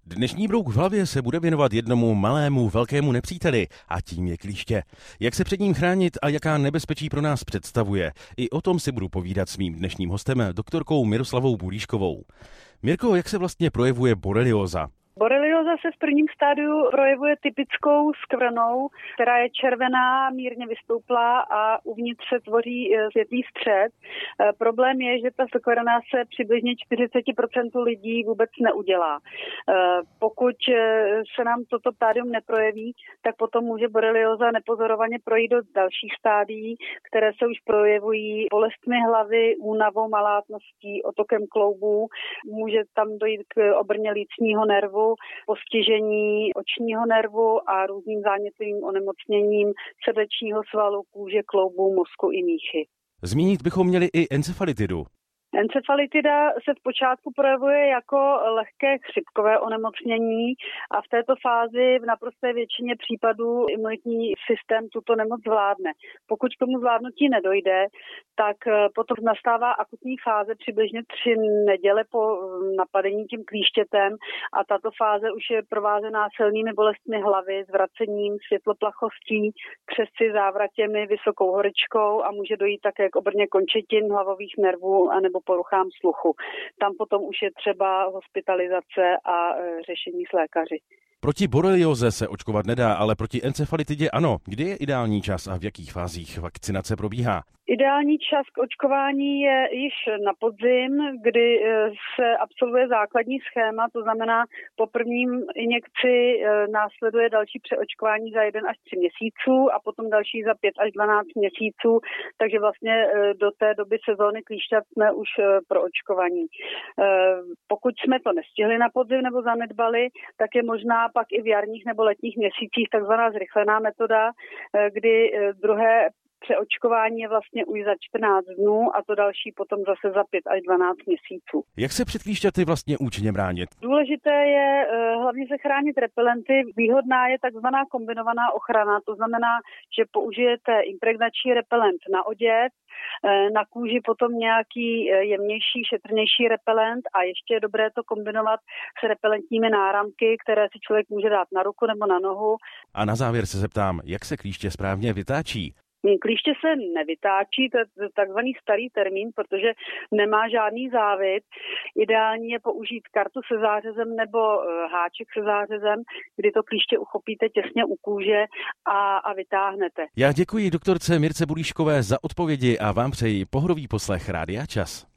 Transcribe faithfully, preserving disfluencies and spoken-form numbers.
Dnešní brouk v hlavě se bude věnovat jednomu malému velkému nepříteli a tím je klíště. Jak se před ním chránit a jaká nebezpečí pro nás představuje, i o tom si budu povídat s mým dnešním hostem, doktorkou Miroslavou Bulíškovou. Mirko, jak se vlastně projevuje borelióza? Borelióza se v prvním stádiu projevuje typickou skvrnou, která je červená, mírně vystouplá a uvnitř se tvoří světlý střed. Problém je, že ta skvrna se přibližně čtyřicet procent lidí vůbec neudělá. Pokud se nám toto stádium neprojeví, tak potom může borelióza nepozorovaně projít do dalších stádií, které se už projevují bolestmi hlavy, únavou, malátností, otokem kloubů. Může tam dojít k obrně lícního nervu, postižení očního nervu a různým zánětlivým onemocněním srdečního svalu, kůže, kloubů, mozku i míchy. Zmínit bychom měli i encefalitidu. Encefalitida se v počátku projevuje jako lehké chřipkové onemocnění a v této fázi v naprosté většině případů imunitní systém tuto nemoc zvládne. Pokud k tomu zvládnutí nedojde, tak potom nastává akutní fáze přibližně tři neděle po napadení tím klíštětem a tato fáze už je provázená silnými bolestmi hlavy, zvracením, světloplachostí, třesci, závratěmi, vysokou horečkou a může dojít také k obrně končetin, hlavových nervů anebo poruchám sluchu. Tam potom už je třeba hospitalizace a řešení s lékaři. Proti borelióze se očkovat nedá, ale proti encefalitidě ano. Kdy je ideální čas a v jakých fázích vakcinace probíhá? Ideální čas k očkování je již na podzim, kdy se absolvuje základní schéma, to znamená po prvním injekci následuje další přeočkování za jeden až tři měsíců a potom další za pět až dvanáct měsíců, takže vlastně do té doby sezóny klíšťat jsme už proočkovaní. Pokud jsme to nestihli na podzim nebo zanedbali, tak je možná pak i v jarních nebo letních měsících takzvaná zrychlená metoda, kdy druhé přeočkování je vlastně už za čtrnáct dnů a to další potom zase za pět až dvanáct měsíců. Jak se před klíšťaty vlastně účinně bránit? Důležité je hlavně se chránit repelenty. Výhodná je takzvaná kombinovaná ochrana, to znamená, že použijete impregnační repelent na oděv, na kůži potom nějaký jemnější, šetrnější repelent a ještě je dobré to kombinovat s repelentními náramky, které si člověk může dát na ruku nebo na nohu. A na závěr se zeptám, jak se klíště správně vytáčí? Klíště se nevytáčí, to je takzvaný starý termín, protože nemá žádný závit. Ideální je použít kartu se zářezem nebo háček se zářezem, kdy to klíště uchopíte těsně u kůže a, a vytáhnete. Já děkuji doktorce Mirce Bulíškové za odpovědi a vám přeji pohodový poslech Rádia Čas.